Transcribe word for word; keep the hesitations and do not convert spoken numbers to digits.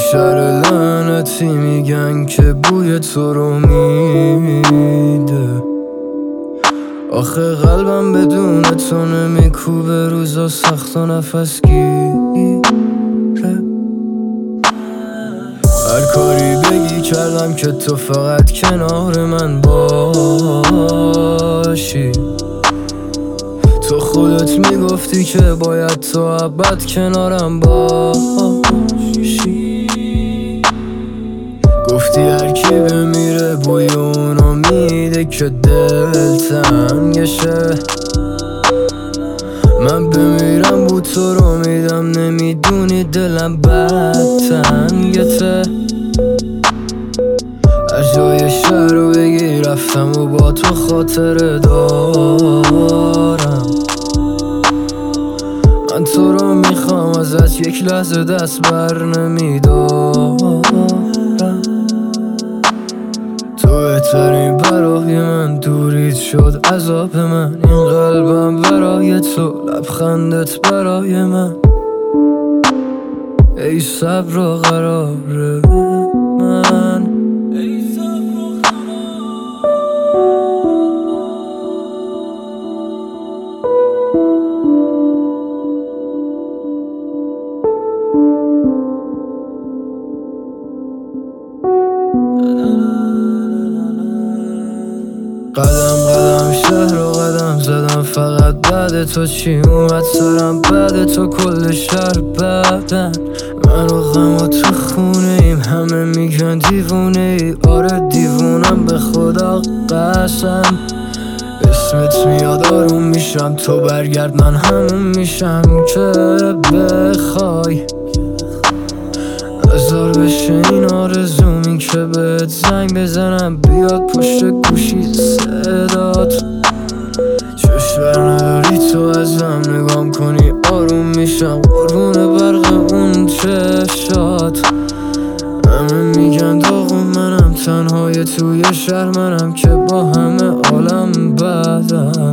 شهر لعنتی میگن که بوی تو رو میده. آخه قلبم بدون تو نمیکوبه، روزا سخت و نفس گیره. هر کاری بگی کردم که تو فقط کنار من باشی. تو خودت میگفتی که باید تو ابد کنارم باشی. گفتی هر کی بمیره بوی اونو میده که دل تنگشه. من بمیرم بو تو رو میدم، نمیدونی دلم بد تنگته. از جای شهر رو بگی رفتم و با تو خاطره دارم. من تو رو میخوام ازت یک لحظه دست بر نمیدارم. تو بهترین برای من، دوریت شد عذاب من. این قلبم برای تو، لبخندت برای من. ای صبر و قرار من، ای صبر و قدم قدم شهر رو قدم زدم، فقط بعد تو چی اومد سرم. بعد تو کل شهر بدن من و غم و تو خونه ایم. همه میگن دیوونه ای، آره دیوونم به خدا قسم. اسمت میاد آروم میشم، تو برگرد من همون میشم که بخوای. هزار بشه این آرزومی که بهت زنگ بزنم، بیاد پشت گوشی صدات. چشم بر نداری تو ازم نگام کنی آروم میشم، قربون برق اون چشات. همه میگن داغون منم، تنهای توی شهر منم که با همه عالم بدم.